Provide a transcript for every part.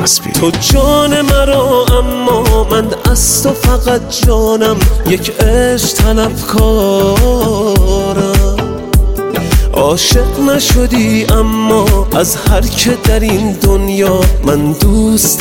چسبید. تو جان مرا اما من از تو فقط جانم، یک عشق طلبکارم. عاشق نشدی اما از هر که در این دنیا من دوست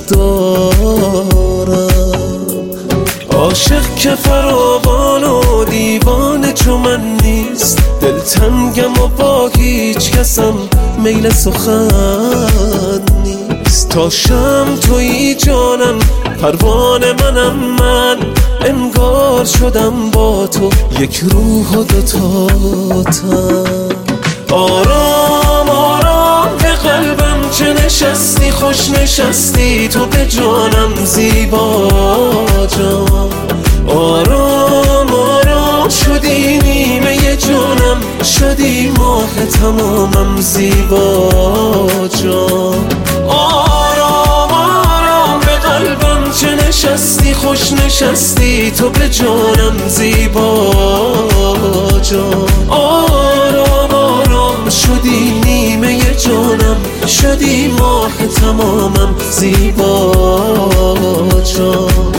دارم. عاشق که فراوان و دیوانه چو من نیست، دلتنگم و با هیچ کسم میل سخن نیست. تا شم تویی جانم، پروانه منم من، انگار شدم با تو یک روح و دوتا تن. آرام آرام به قلبم چه نشستی، خوش نشستی تو به جانم زیبا جان. آرام آرام شدی نیمه جانم، شدی ماه تمامم زیبا جان. آرام آرام به قلبم چه نشستی، خوش نشستی تو به جانم زیبا جان. آرام آرام شدی نیمه جانم، شدی ماه تمامم زیبا جان.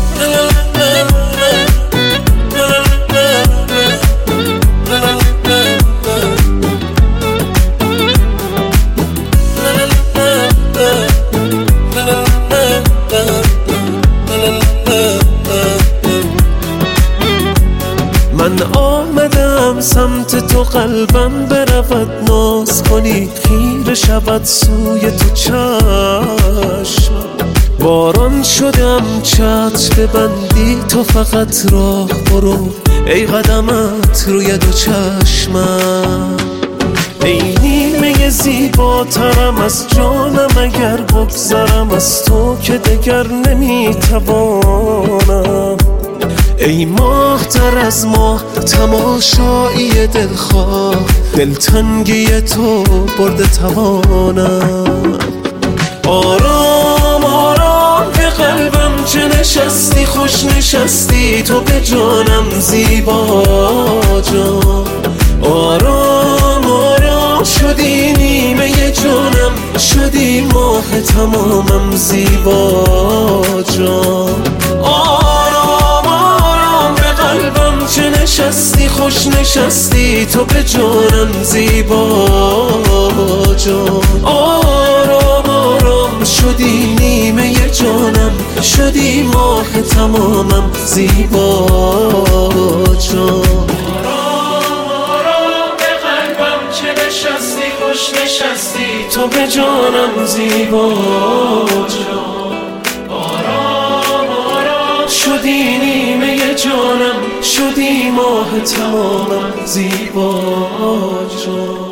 من آمدم سمت تو، قلبم برود ناز کنی، خیره شود سوی تو چشم. باران شدم چتر ببندی تو فقط راه برو، ای قدمت روی دو چشمم. ای نیمه زیباترم از جانم، اگر بگذرم از تو که دگر نمیتوانم. ای ماه تر از ماه تماشایی دلخواه، دلتنگی تو برده توانم. آرام آرام به قلبم چه نشستی، خوش نشستی تو به جانم زیبا جان. آرام آرام شدی نیمه جانم، شدی ماه تمامم زیبا جان. چه نشستی، خوش نشستی تو به جانم زیبا جان. آرام آرام شدی نیمه جانم، شدی ماه تمامم زیبا جان. آرام آرام به قلبم چه نشستی، خوش نشستی تو به جانم زیبا جان. آرام آرام شدی نیمه جانم، شدی ماه تمامم زیبا جان.